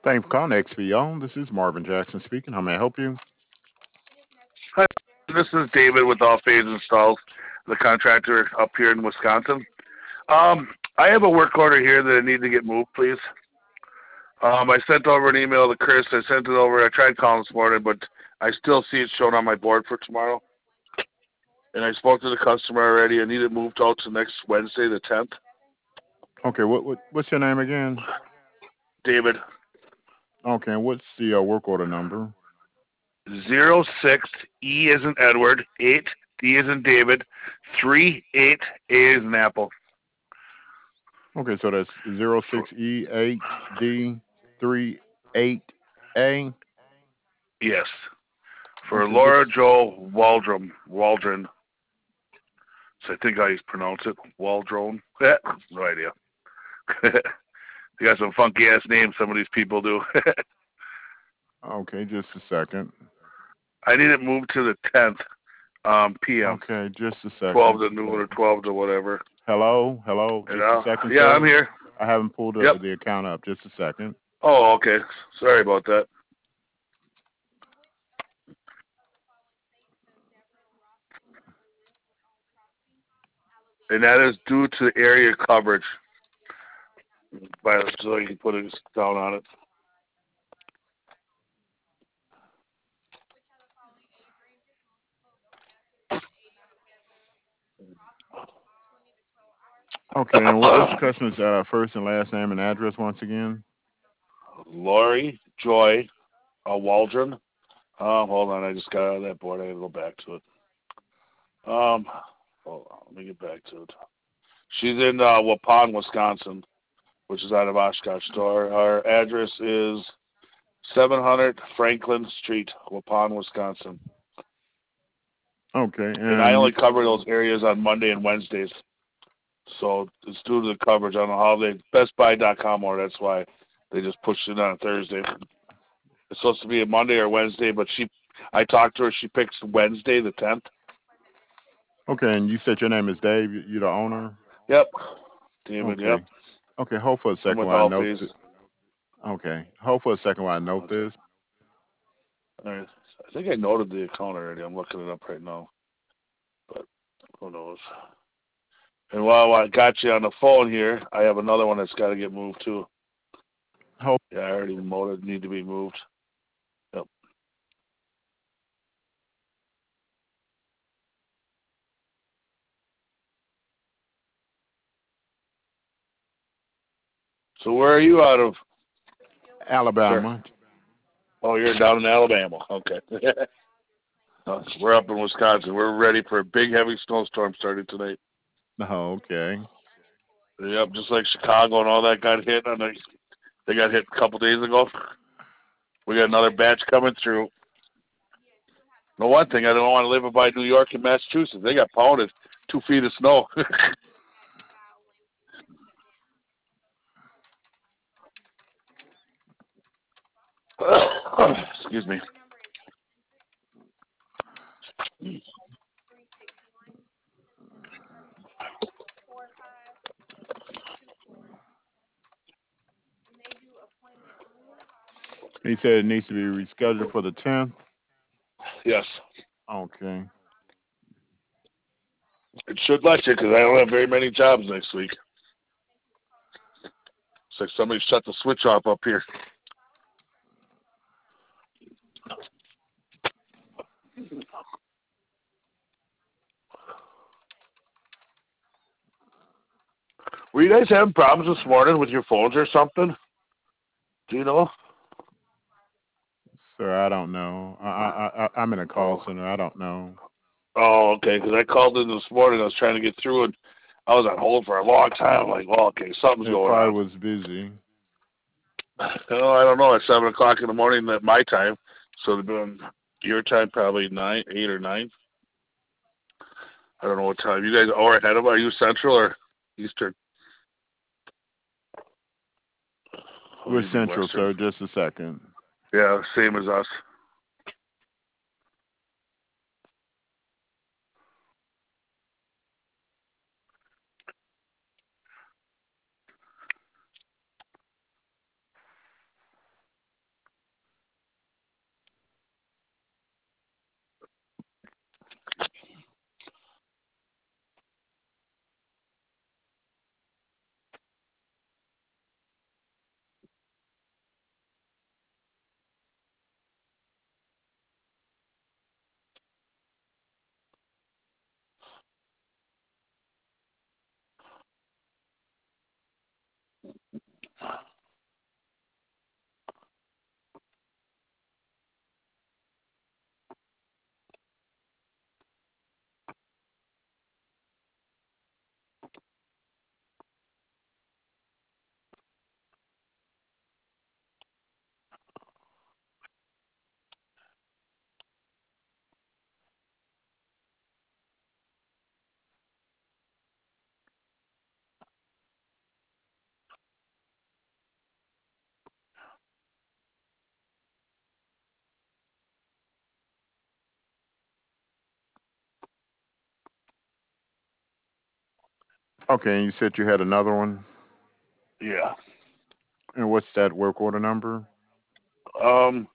Thank you for calling XPO. This is Marvin Jackson speaking. How may I help you? Hi, this is David with All Phase Installs, the contractor up here in Wisconsin. I have a work order here that I need to get moved, please. I sent over an email to Chris. I sent it over. I tried calling this morning, but I still see it shown on my board for tomorrow. And I spoke to the customer already. I need it moved out to next Wednesday, the 10th. Okay, what's your name again? David, Okay, and what's the work order number? 06 E is in Edward, 8 D is in David, 3 8 A is in Apple. Okay, so that's 06E8D38A. Yes, for Okay, just Laura Joe Waldron. So I think how you pronounce it. Waldron. No idea. They got some funky ass names. Some of these people do. okay, just a second. I need it moved to the 10th p.m. Okay, just a 12 second. to noon or 12 to whatever. Hello, You just a know? second, Yeah, I'm sir. here. I haven't pulled Yep. the account up. Just a second. Oh, okay. Sorry about that. And that is due to area coverage. By so you can put it down on it. Okay, and what's the customer's first and last name and address once again? Lori Joy Waldron. Hold on. I just got out of that board. I gotta go back to it. Um, hold on. Let me get back to it. She's in Waupun, Wisconsin, which is out of Oshkosh Store. Our address is 700 Franklin Street, Waupun, Wisconsin. Okay, And I and only cover those areas on Monday and Wednesdays. So it's due to the coverage. I don't know how they BestBuy.com or that's why they just pushed it on Thursday. It's supposed to be a Monday or Wednesday, but I talked to her. She picks Wednesday, the 10th. okay, and you said your name is Dave. You're the owner. Yep, David. Yep, Okay. Okay, hold for a I'm second with while I All note Phase. this. Okay, hold for a second while I note this. All right. I think I noted the account already. I'm looking it up right now, but who knows? And while I got you on the phone here, I have another one that's got to get moved too. Hold. Yeah, I already molded. Need to be moved. Yep. So where are you out of, sir? Alabama. Oh, you're down in Alabama. Okay. We're up in Wisconsin. We're ready for a big, heavy snowstorm starting tonight. Oh, okay. Yep, just like Chicago and all that got hit. They got hit a couple days ago. We got another batch coming through. No, one thing, I don't want to live by New York and Massachusetts. They got pounded 2 feet of snow. Excuse me. He said it needs to be rescheduled for the 10th. Yes. Okay. It should let you because I don't have very many jobs next week. It's like somebody shut the switch off up here. Were you guys having problems this morning with your phones or something? Do you know? Sir, I don't know. I'm in a call Oh. center. I don't know. Oh, okay. Because I called in this morning. I was trying to get through, and I was on hold for a long time. I'm like, well, okay, something's It going on. probably was busy. Oh, I don't know. It's 7 o'clock in the morning at my time, so it'd been your time probably 8 or 9. I don't know what time. You guys are ahead of. Are you Central or Eastern? Oh, We're you'd be central, Western. sir. Just a second. Yeah, same as us. Okay, and you said you had another one. Yeah. And what's that work order number? Um,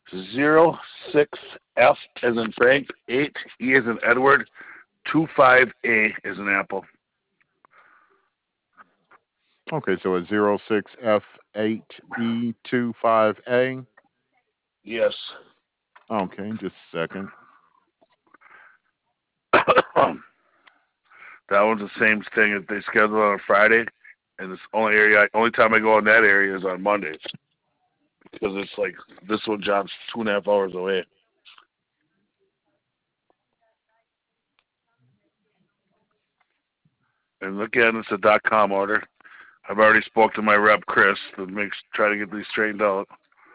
06F as in Frank, 8 E as in Edward, 25A as in Apple. Okay, so it's 06F8E25A. Yes. Okay, just a second. that one's the same thing that they schedule on a Friday, and this only time I go in that area is on Mondays because it's like this one job's 2.5 hours away. And again, it's a .com order. I've already spoke to my rep Chris to try to get these straightened out.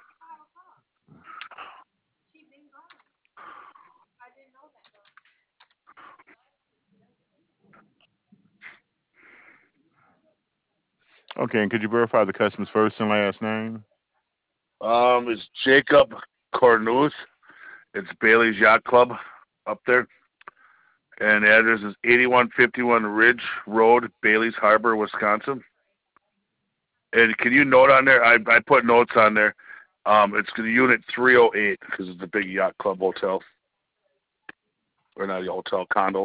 Okay, and could you verify the customer's first and last name? It's Jacob Cornuth. It's Bailey's Yacht Club up there, and the address is 8151 Ridge Road, Bailey's Harbor, Wisconsin. And can you note on there? I put notes on there. It's the unit 308 because it's a big yacht club hotel, or not a hotel, condos.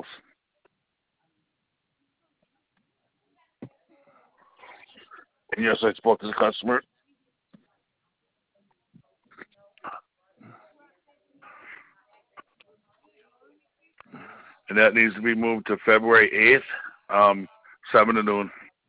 And yes, I spoke to the customer, and that needs to be moved to February 8th, 7 to noon.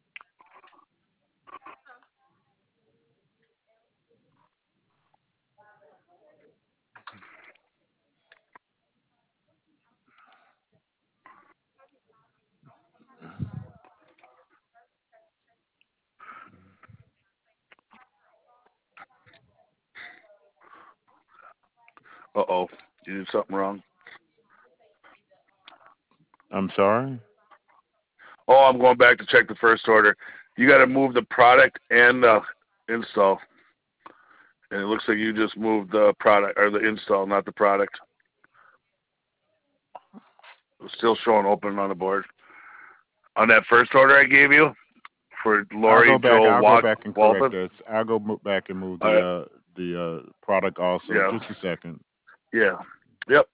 Uh-oh, you did something wrong. I'm sorry. Oh, I'm going back to check the first order. You got to move the product and the install. And it looks like you just moved the product or the install, not the product. It's still showing open on the board. On that first order I gave you for I'll Lori go back. Joe I'll go back and correct Walton. this. I'll go back and move All right. the product also. Yeah. Just a second. Yeah. Yep.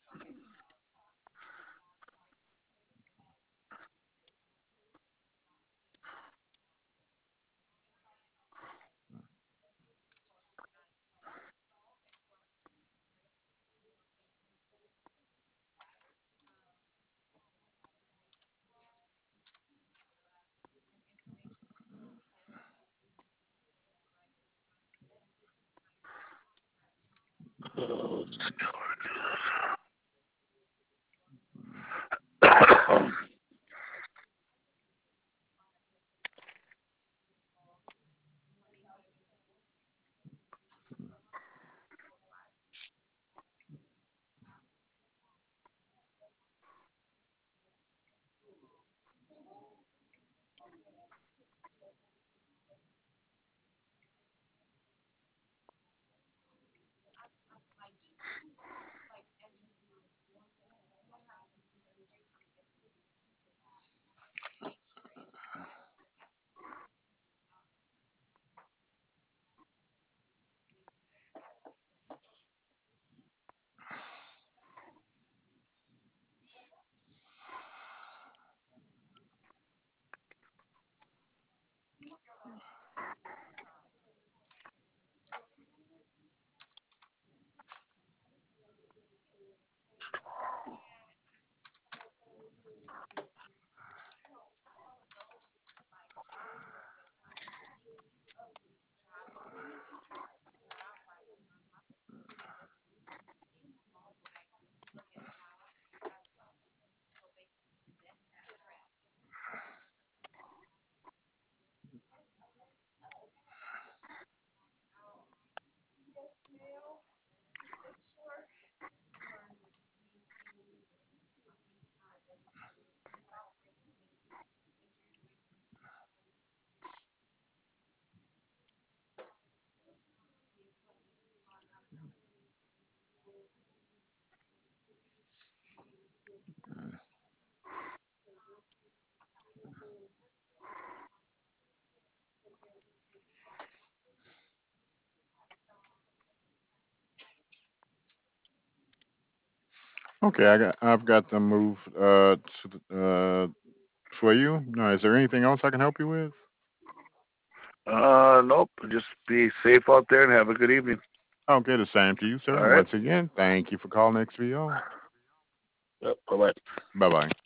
Okay, I've got them moved for you. Now, is there anything else I can help you with? Nope. Just be safe out there and have a good evening. Okay, the same to you, sir. All And right. once again, thank you for calling XVO. Yep. Bye bye. Bye bye.